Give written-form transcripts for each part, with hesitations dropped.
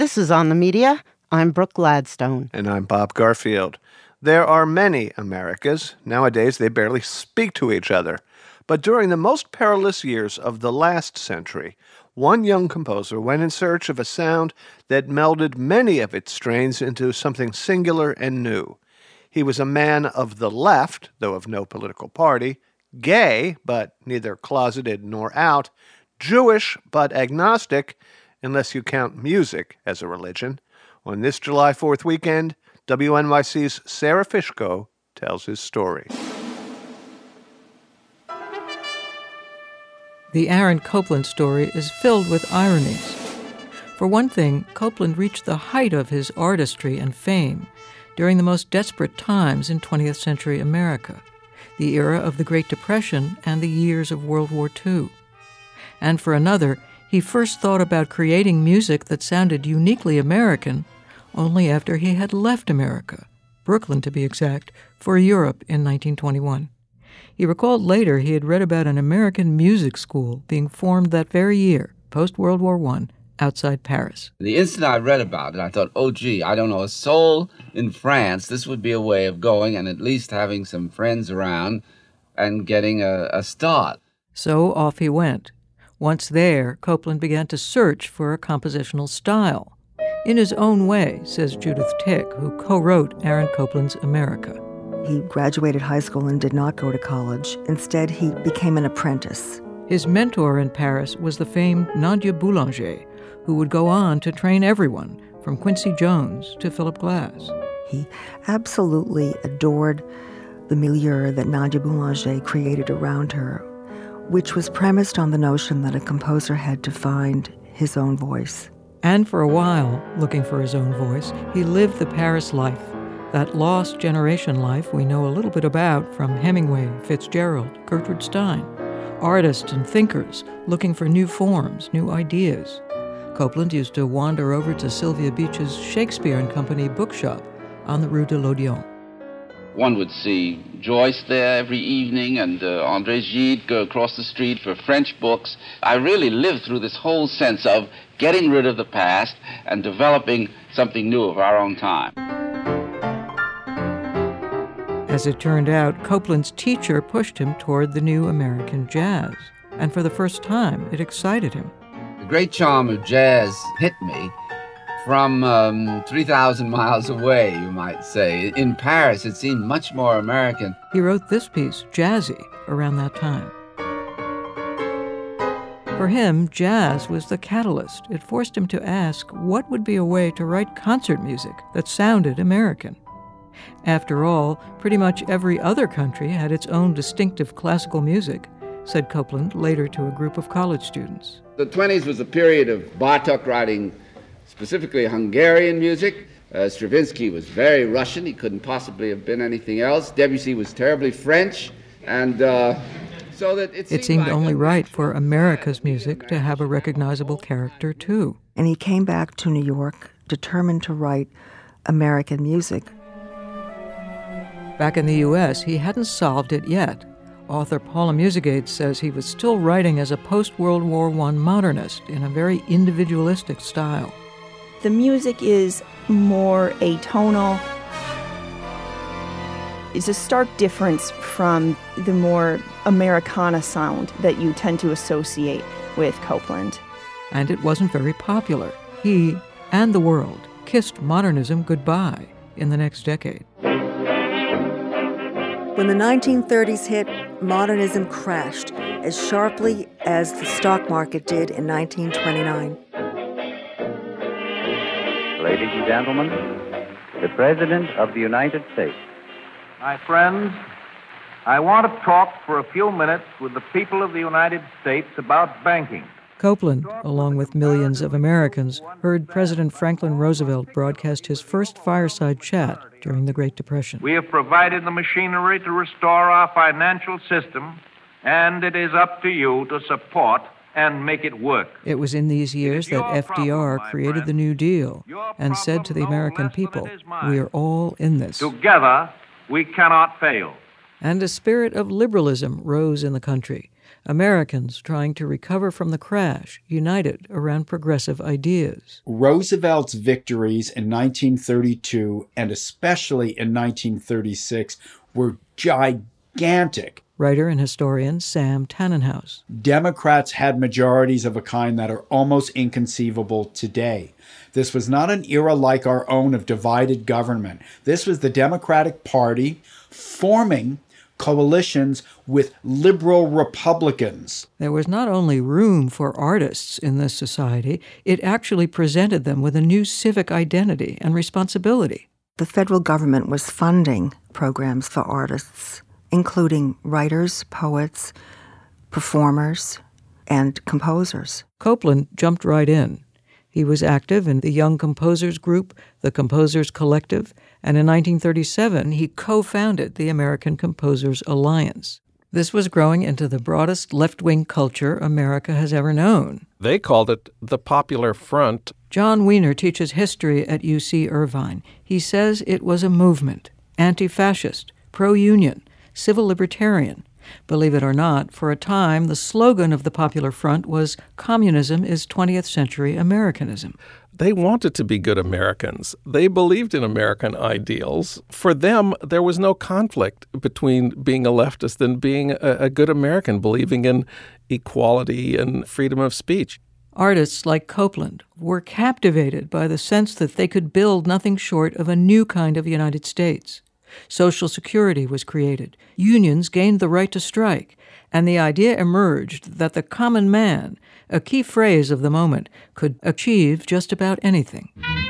This is On the Media. I'm Brooke Gladstone. And I'm Bob Garfield. There are many Americas. Nowadays, they barely speak to each other. But during the most perilous years of the last century, one young composer went in search of a sound that melded many of its strains into something singular and new. He was a man of the left, though of no political party, gay, but neither closeted nor out, Jewish, but agnostic, unless you count music as a religion. On this July 4th weekend, WNYC's Sarah Fishko tells his story. The Aaron Copland story is filled with ironies. For one thing, Copland reached the height of his artistry and fame during the most desperate times in 20th century America, the era of the Great Depression and the years of World War II. And for another, he first thought about creating music that sounded uniquely American only after he had left America, Brooklyn to be exact, for Europe in 1921. He recalled later he had read about an American music school being formed that very year, post-World War I, outside Paris. The instant I read about it, I thought, oh, gee, I don't know a soul in France. This would be a way of going and at least having some friends around and getting a start. So off he went. Once there, Copland began to search for a compositional style. In his own way, says Judith Tick, who co-wrote Aaron Copland's America. He graduated high school and did not go to college. Instead, he became an apprentice. His mentor in Paris was the famed Nadia Boulanger, who would go on to train everyone, from Quincy Jones to Philip Glass. He absolutely adored the milieu that Nadia Boulanger created around her, which was premised on the notion that a composer had to find his own voice. And for a while, looking for his own voice, he lived the Paris life, that lost generation life we know a little bit about from Hemingway, Fitzgerald, Gertrude Stein, artists and thinkers looking for new forms, new ideas. Copland used to wander over to Sylvia Beach's Shakespeare and Company bookshop on the Rue de l'Odéon. One would see Joyce there every evening and André Gide go across the street for French books. I really lived through this whole sense of getting rid of the past and developing something new of our own time. As it turned out, Copland's teacher pushed him toward the new American jazz, and for the first time, it excited him. The great charm of jazz hit me from 3,000 miles away, you might say. In Paris, it seemed much more American. He wrote this piece, Jazzy, around that time. For him, jazz was the catalyst. It forced him to ask what would be a way to write concert music that sounded American. After all, pretty much every other country had its own distinctive classical music, said Copland later to a group of college students. The 20s was a period of Bartók writing specifically Hungarian music. Stravinsky was very Russian. He couldn't possibly have been anything else. Debussy was terribly French. And so that it seemed like only right for America's music to have a recognizable character, too. And he came back to New York, determined to write American music. Back in the U.S., he hadn't solved it yet. Author Paula Musegade says he was still writing as a post-World War I modernist in a very individualistic style. The music is more atonal. It's a stark difference from the more Americana sound that you tend to associate with Copland. And it wasn't very popular. He and the world kissed modernism goodbye in the next decade. When the 1930s hit, modernism crashed as sharply as the stock market did in 1929. Ladies and gentlemen, the President of the United States. My friends, I want to talk for a few minutes with the people of the United States about banking. Copland, along with millions of Americans, heard President Franklin Roosevelt broadcast his first fireside chat during the Great Depression. We have provided the machinery to restore our financial system, and it is up to you to support and make it work. It was in these years that FDR created the New Deal and said to the American people, "We are all in this. Together, we cannot fail." And a spirit of liberalism rose in the country. Americans trying to recover from the crash, united around progressive ideas. Roosevelt's victories in 1932 and especially in 1936 were gigantic. Writer and historian Sam Tannenhouse. Democrats had majorities of a kind that are almost inconceivable today. This was not an era like our own of divided government. This was the Democratic Party forming coalitions with liberal Republicans. There was not only room for artists in this society, it actually presented them with a new civic identity and responsibility. The federal government was funding programs for artists, including writers, poets, performers, and composers. Copeland jumped right in. He was active in the Young Composers Group, the Composers Collective, and in 1937 he co-founded the American Composers Alliance. This was growing into the broadest left-wing culture America has ever known. They called it the Popular Front. John Wiener teaches history at UC Irvine. He says it was a movement, anti-fascist, pro-union, civil libertarian. Believe it or not, for a time, the slogan of the Popular Front was "Communism is 20th century Americanism." They wanted to be good Americans. They believed in American ideals. For them, there was no conflict between being a leftist and being a good American, believing in equality and freedom of speech. Artists like Copeland were captivated by the sense that they could build nothing short of a new kind of United States. Social Security was created, unions gained the right to strike, and the idea emerged that the common man, a key phrase of the moment, could achieve just about anything.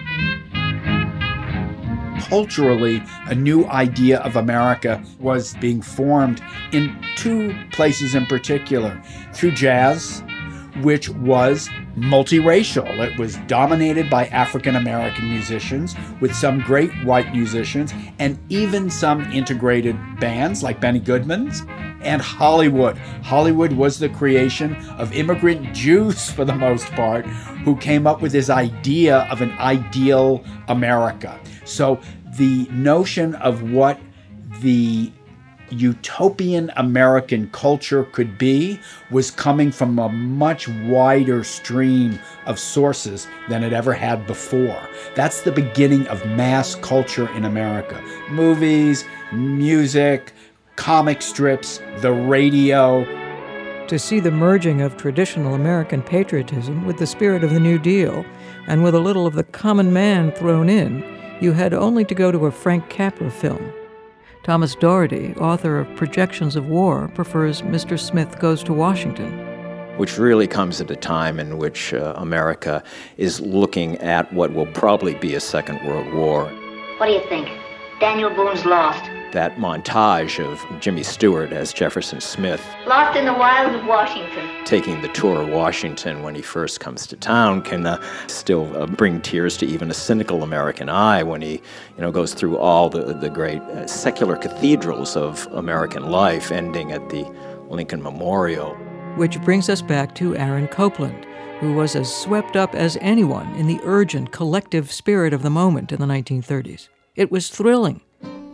Culturally, a new idea of America was being formed in two places in particular, through jazz, which was multiracial. It was dominated by African-American musicians, with some great white musicians, and even some integrated bands like Benny Goodman's, and Hollywood. Hollywood was the creation of immigrant Jews, for the most part, who came up with this idea of an ideal America. So the notion of what the utopian American culture could be was coming from a much wider stream of sources than it ever had before. That's the beginning of mass culture in America. Movies, music, comic strips, the radio. To see the merging of traditional American patriotism with the spirit of the New Deal, and with a little of the common man thrown in, you had only to go to a Frank Capra film. Thomas Doherty, author of Projections of War, prefers Mr. Smith Goes to Washington. Which really comes at a time in which America is looking at what will probably be a Second World War. What do you think? Daniel Boone's lost. That montage of Jimmy Stewart as Jefferson Smith. Lost in the wilds of Washington. Taking the tour of Washington when he first comes to town can still bring tears to even a cynical American eye when he goes through all the great secular cathedrals of American life, ending at the Lincoln Memorial. Which brings us back to Aaron Copland, who was as swept up as anyone in the urgent collective spirit of the moment in the 1930s. It was thrilling.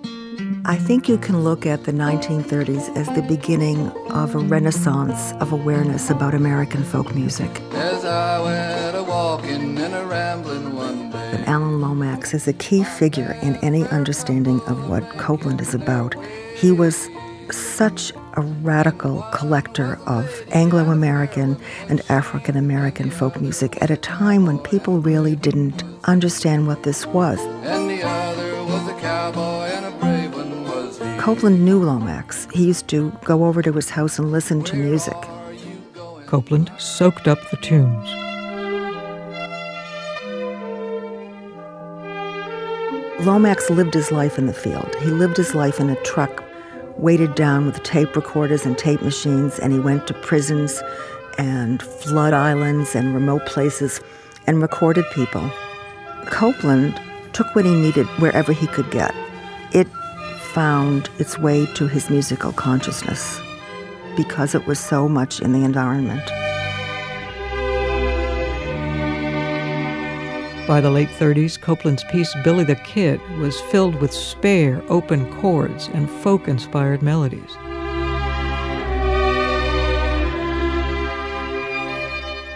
I think you can look at the 1930s as the beginning of a renaissance of awareness about American folk music. As I went a-walking and a-rambling one day. And Alan Lomax is a key figure in any understanding of what Copeland is about. He was such a radical collector of Anglo-American and African-American folk music at a time when people really didn't understand what this was. And the other was a cowboy and a brave one. Copeland knew Lomax. He used to go over to his house and listen to music. Copeland soaked up the tunes. Lomax lived his life in the field. He lived his life in a truck, weighted down with tape recorders and tape machines, and he went to prisons and flood islands and remote places and recorded people. Copeland took what he needed wherever he could get. It found its way to his musical consciousness because it was so much in the environment. By the late 30s, Copeland's piece Billy the Kid was filled with spare, open chords and folk-inspired melodies.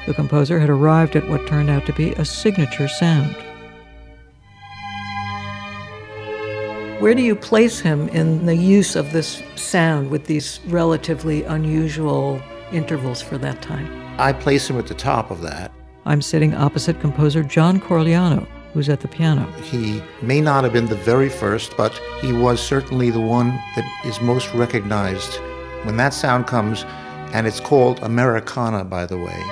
the composer had arrived at what turned out to be a signature sound. Where do you place him in the use of this sound with these relatively unusual intervals for that time? I place him at the top of that. I'm sitting opposite composer John Corigliano, who's at the piano. He may not have been the very first, but he was certainly the one that is most recognized when that sound comes, and it's called Americana, by the way.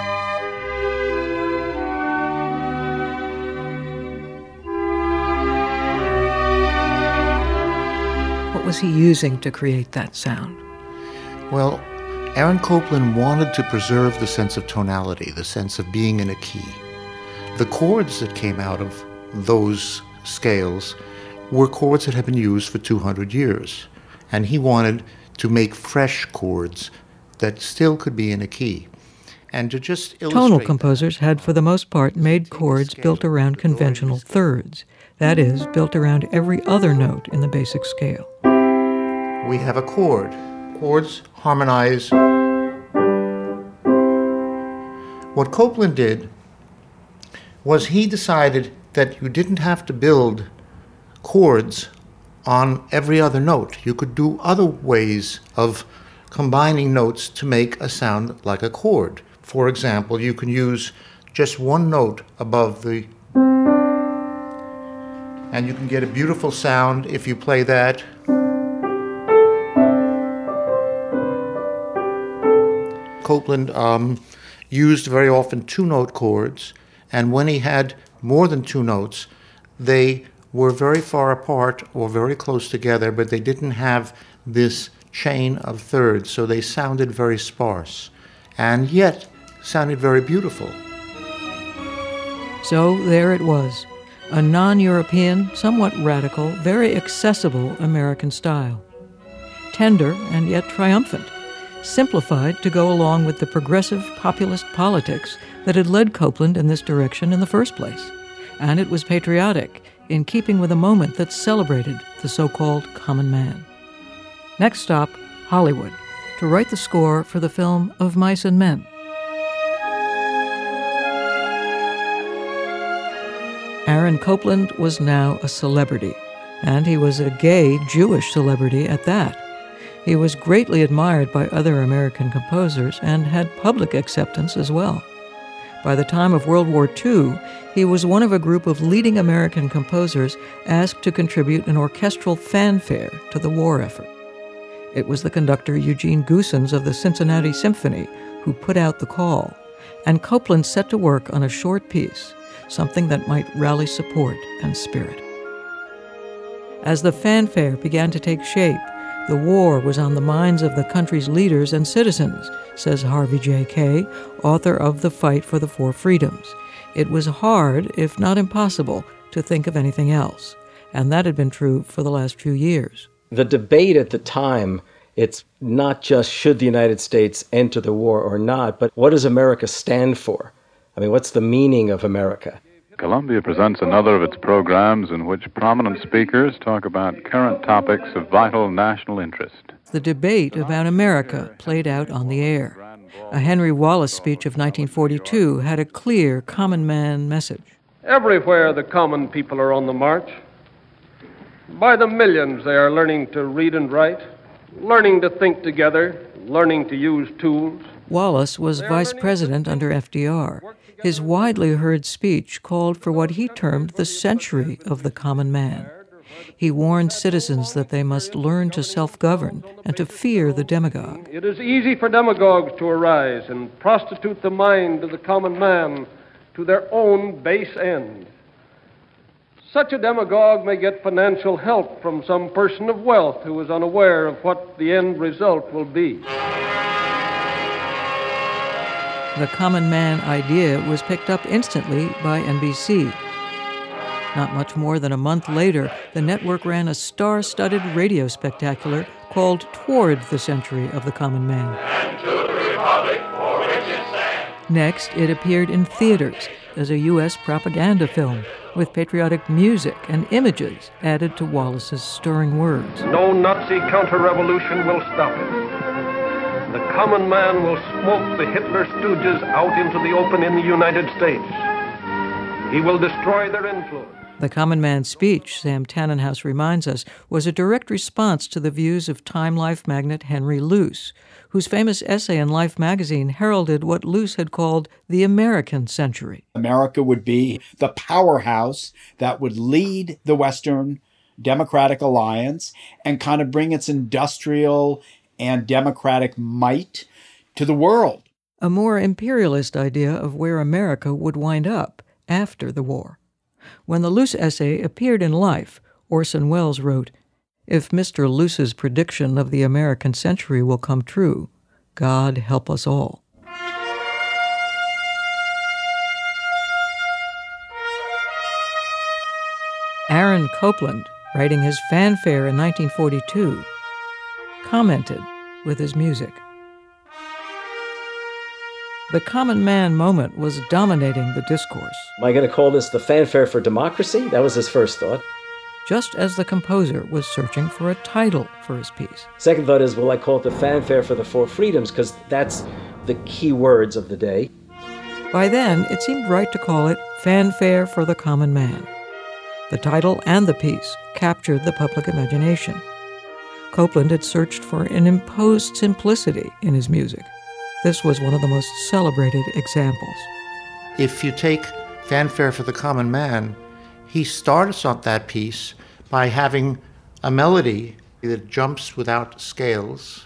What was he using to create that sound? Well, Aaron Copland wanted to preserve the sense of tonality, the sense of being in a key. The chords that came out of those scales were chords that had been used for 200 years. And he wanted to make fresh chords that still could be in a key. And to just illustrate Tonal composers had, for the most part, made chords built around conventional thirds. That is, built around every other note in the basic scale. We have a chord. Chords harmonize. What Copland did was he decided that you didn't have to build chords on every other note. You could do other ways of combining notes to make a sound like a chord. For example, you can use just one note above the, and you can get a beautiful sound if you play that. Copland used very often two-note chords, and when he had more than two notes, they were very far apart or very close together, but they didn't have this chain of thirds, so they sounded very sparse, and yet sounded very beautiful. So there it was, a non-European, somewhat radical, very accessible American style. Tender and yet triumphant. Simplified to go along with the progressive populist politics that had led Copland in this direction in the first place. And it was patriotic, in keeping with a moment that celebrated the so-called common man. Next stop, Hollywood, to write the score for the film Of Mice and Men. Aaron Copland was now a celebrity, and he was a gay Jewish celebrity at that. He was greatly admired by other American composers and had public acceptance as well. By the time of World War II, he was one of a group of leading American composers asked to contribute an orchestral fanfare to the war effort. It was the conductor Eugene Goossens of the Cincinnati Symphony who put out the call, and Copland set to work on a short piece, something that might rally support and spirit. As the fanfare began to take shape, the war was on the minds of the country's leaders and citizens, says Harvey J. Kaye, author of The Fight for the Four Freedoms. It was hard, if not impossible, to think of anything else, and that had been true for the last few years. The debate at the time, it's not just should the United States enter the war or not, but what does America stand for? I mean, what's the meaning of America? Columbia presents another of its programs in which prominent speakers talk about current topics of vital national interest. The debate about America played out on the air. A Henry Wallace speech of 1942 had a clear common man message. Everywhere the common people are on the march. By the millions they are learning to read and write, learning to think together, learning to use tools. Wallace was vice president under FDR. His widely heard speech called for what he termed the century of the common man. He warned citizens that they must learn to self-govern and to fear the demagogue. It is easy for demagogues to arise and prostitute the mind of the common man to their own base end. Such a demagogue may get financial help from some person of wealth who is unaware of what the end result will be. The common man idea was picked up instantly by NBC. Not much more than a month later, the network ran a star-studded radio spectacular called Toward the Century of the Common Man. And to the republic for which it stands. Next, it appeared in theaters as a U.S. propaganda film with patriotic music and images added to Wallace's stirring words. No Nazi counter-revolution will stop it. The common man will smoke the Hitler stooges out into the open in the United States. He will destroy their influence. The Common Man's speech, Sam Tannenhouse reminds us, was a direct response to the views of Time Life magnate Henry Luce, whose famous essay in Life magazine heralded what Luce had called the American century. America would be the powerhouse that would lead the Western Democratic Alliance and kind of bring its industrial and democratic might to the world. A more imperialist idea of where America would wind up after the war. When the Luce essay appeared in Life, Orson Welles wrote, "If Mr. Luce's prediction of the American century will come true, God help us all." Aaron Copland, writing his Fanfare in 1942, commented with his music. The common man moment was dominating the discourse. Am I going to call this the Fanfare for Democracy? That was his first thought. Just as the composer was searching for a title for his piece. Second thought is, will I call it the Fanfare for the Four Freedoms? Because that's the key words of the day. By then, it seemed right to call it Fanfare for the Common Man. The title and the piece captured the public imagination. Copland had searched for an imposed simplicity in his music. This was one of the most celebrated examples. If you take Fanfare for the Common Man, he starts on that piece by having a melody that jumps without scales.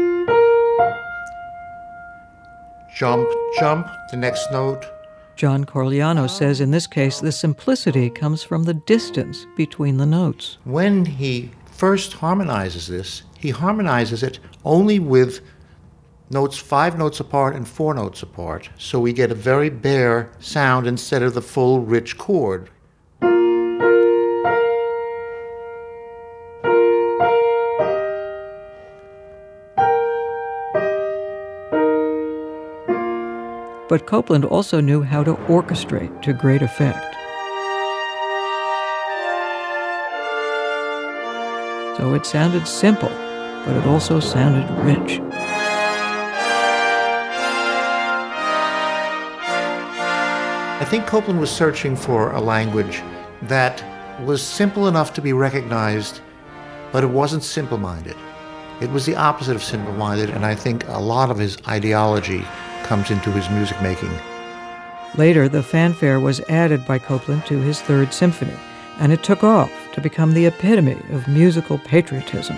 Jump, jump, the next note. John Corigliano says in this case, the simplicity comes from the distance between the notes. When he first harmonizes this, he harmonizes it only with notes 5 notes apart and 4 notes apart, so we get a very bare sound instead of the full, rich chord. But Copland also knew how to orchestrate to great effect. So it sounded simple, but it also sounded rich. I think Copland was searching for a language that was simple enough to be recognized, but it wasn't simple-minded. It was the opposite of simple-minded, and I think a lot of his ideology comes into his music making. Later, the fanfare was added by Copland to his Third Symphony, and it took off to become the epitome of musical patriotism.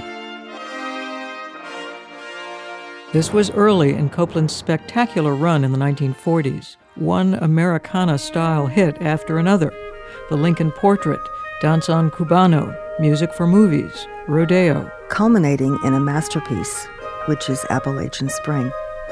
This was early in Copland's spectacular run in the 1940s, one Americana-style hit after another. The Lincoln Portrait, Danzón Cubano, Music for Movies, Rodeo. Culminating in a masterpiece, which is Appalachian Spring.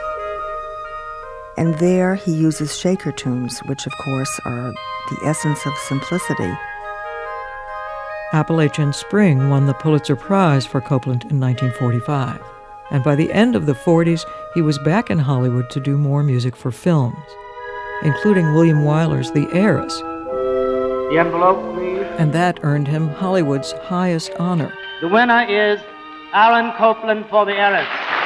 And there he uses shaker tunes, which of course are the essence of simplicity. Appalachian Spring won the Pulitzer Prize for Copland in 1945. And by the end of the 40s, he was back in Hollywood to do more music for films, including William Wyler's The Heiress. The envelope, please. And that earned him Hollywood's highest honor. The winner is Aaron Copland for The Heiress.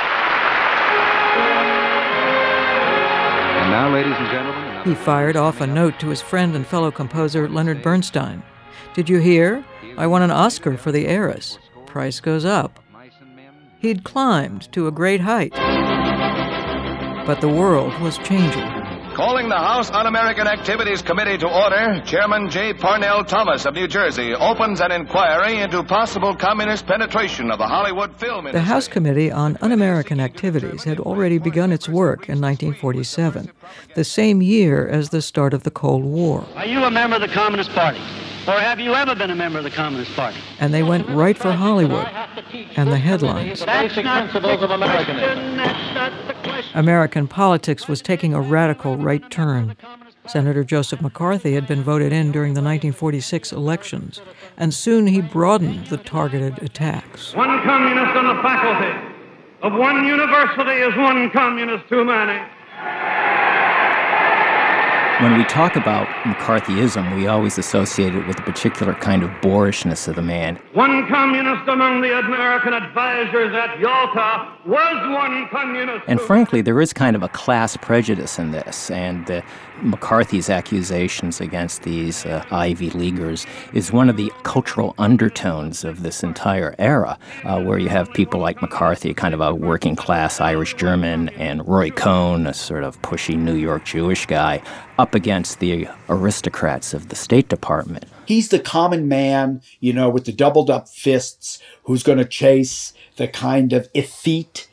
And now, ladies and gentlemen... He fired off a note to his friend and fellow composer Leonard Bernstein. "Did you hear? I won an Oscar for The Heiress. Price goes up." He'd climbed to a great height. But the world was changing. Calling the House Un-American Activities Committee to order, Chairman J. Parnell Thomas of New Jersey opens an inquiry into possible communist penetration of the Hollywood film industry. The House Committee on Un-American Activities had already begun its work in 1947, the same year as the start of the Cold War. Are you a member of the Communist Party? Or have you ever been a member of the Communist Party? And they went right for Hollywood and the headlines. That's not principles of Americanism. American politics was taking a radical right turn. Senator Joseph McCarthy had been voted in during the 1946 elections, and soon he broadened the targeted attacks. One communist on the faculty of one university is one communist too many. When we talk about McCarthyism, we always associate it with a particular kind of boorishness of the man. One communist among the American advisors at Yalta was one communist. And frankly, there is kind of a class prejudice in this, and McCarthy's accusations against these Ivy Leaguers is one of the cultural undertones of this entire era, where you have people like McCarthy, kind of a working-class Irish-German, and Roy Cohn, a sort of pushy New York Jewish guy, up against the aristocrats of the State Department. He's the common man, you know, with the doubled-up fists, who's going to chase the kind of effete,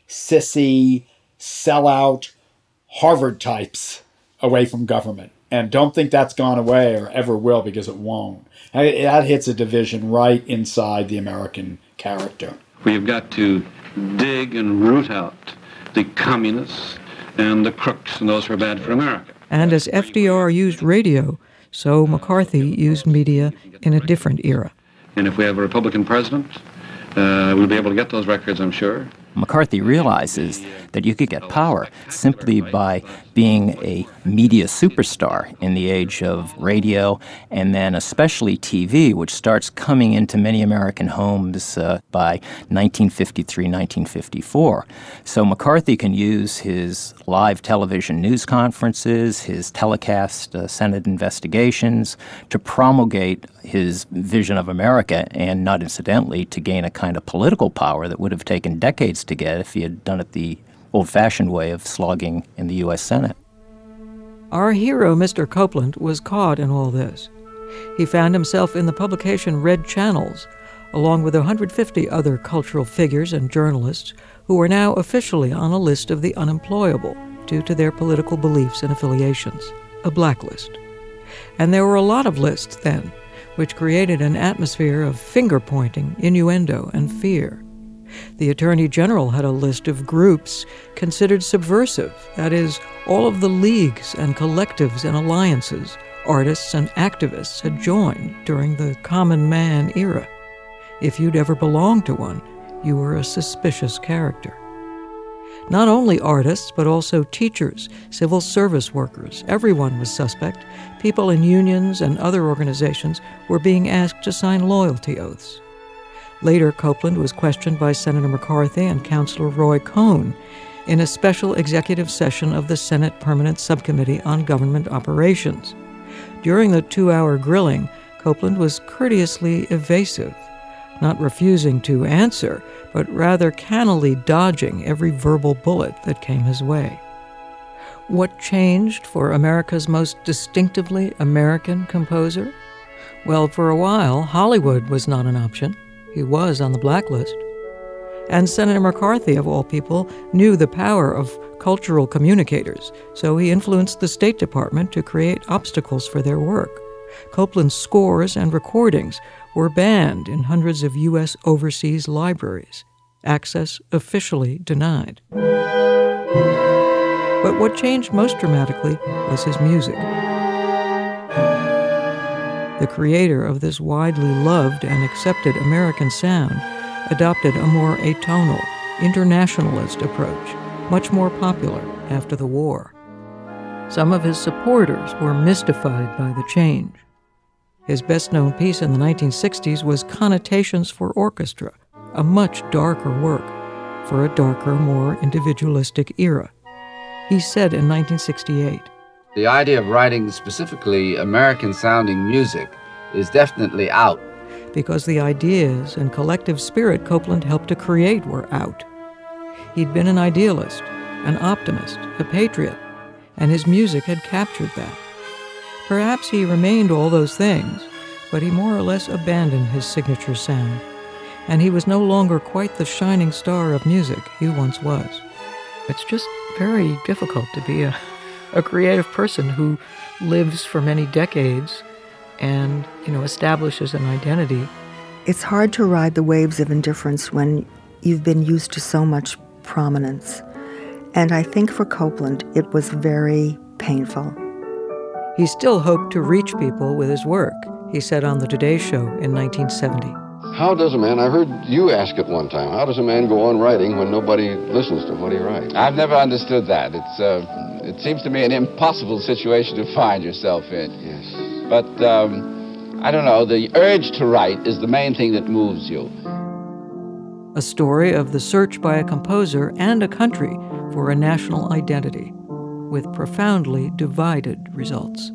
sissy, sellout Harvard types away from government. And don't think that's gone away or ever will, because it won't. That hits a division right inside the American character. We've got to dig and root out the communists and the crooks and those who are bad for America. And as FDR used radio, so McCarthy used media in a different era. And if we have a Republican president, we'll be able to get those records, I'm sure. McCarthy realizes that you could get power simply by being a media superstar in the age of radio, and then especially TV, which starts coming into many American homes by 1953, 1954. So McCarthy can use his live television news conferences, his telecast Senate investigations to promulgate his vision of America, and not incidentally to gain a kind of political power that would have taken decades to get if he had done it the old-fashioned way of slogging in the U.S. Senate. Our hero, Mr. Copeland, was caught in all this. He found himself in the publication Red Channels, along with 150 other cultural figures and journalists who were now officially on a list of the unemployable due to their political beliefs and affiliations, a blacklist. And there were a lot of lists then, which created an atmosphere of finger-pointing, innuendo, and fear. The Attorney General had a list of groups considered subversive, that is, all of the leagues and collectives and alliances artists and activists had joined during the common man era. If you'd ever belonged to one, you were a suspicious character. Not only artists, but also teachers, civil service workers, everyone was suspect. People in unions and other organizations were being asked to sign loyalty oaths. Later, Copeland was questioned by Senator McCarthy and Councilor Roy Cohn in a special executive session of the Senate Permanent Subcommittee on Government Operations. During the 2-hour grilling, Copeland was courteously evasive, not refusing to answer, but rather cannily dodging every verbal bullet that came his way. What changed for America's most distinctively American composer? Well, for a while, Hollywood was not an option. He was on the blacklist. And Senator McCarthy, of all people, knew the power of cultural communicators, so he influenced the State Department to create obstacles for their work. Copeland's scores and recordings were banned in hundreds of U.S. overseas libraries. Access officially denied. But what changed most dramatically was his music. The creator of this widely loved and accepted American sound adopted a more atonal, internationalist approach, much more popular after the war. Some of his supporters were mystified by the change. His best-known piece in the 1960s was Connotations for Orchestra, a much darker work for a darker, more individualistic era. He said in 1968, "The idea of writing specifically American-sounding music is definitely out." Because the ideas and collective spirit Copeland helped to create were out. He'd been an idealist, an optimist, a patriot, and his music had captured that. Perhaps he remained all those things, but he more or less abandoned his signature sound, and he was no longer quite the shining star of music he once was. It's just very difficult to be a creative person who lives for many decades and, establishes an identity. It's hard to ride the waves of indifference when you've been used to so much prominence. And I think for Copeland, it was very painful. He still hoped to reach people with his work, he said on The Today Show in 1970. How does a man, I heard you ask it one time, how does a man go on writing when nobody listens to what he writes? I've never understood that. It seems to me an impossible situation to find yourself in. Yes. But, I don't know, the urge to write is the main thing that moves you. A story of the search by a composer and a country for a national identity, with profoundly divided results.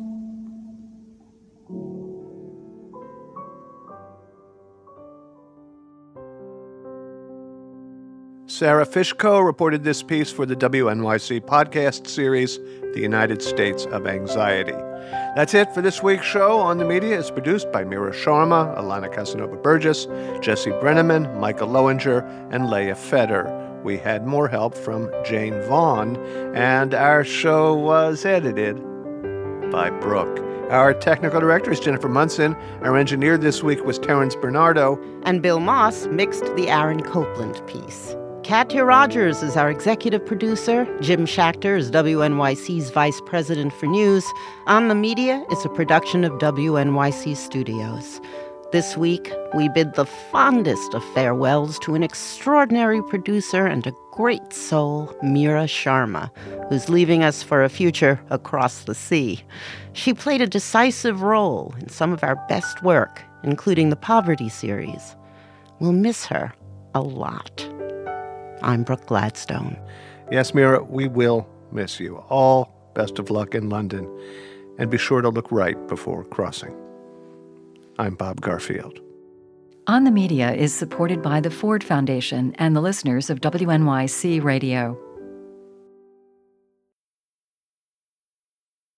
Sarah Fishko reported this piece for the WNYC podcast series, The United States of Anxiety. That's it for this week's show. On the Media is produced by Mira Sharma, Alana Casanova-Burgess, Jesse Brenneman, Michael Lowinger, and Leah Feder. We had more help from Jane Vaughn, and our show was edited by Brooke. Our technical director is Jennifer Munson. Our engineer this week was Terrence Bernardo. And Bill Moss mixed the Aaron Copland piece. Katya Rogers is our executive producer. Jim Schachter is WNYC's vice president for news. On the Media is a production of WNYC Studios. This week, we bid the fondest of farewells to an extraordinary producer and a great soul, Mira Sharma, who's leaving us for a future across the sea. She played a decisive role in some of our best work, including the Poverty series. We'll miss her a lot. I'm Brooke Gladstone. Yes, Mira, we will miss you. All best of luck in London. And be sure to look right before crossing. I'm Bob Garfield. On the Media is supported by the Ford Foundation and the listeners of WNYC Radio.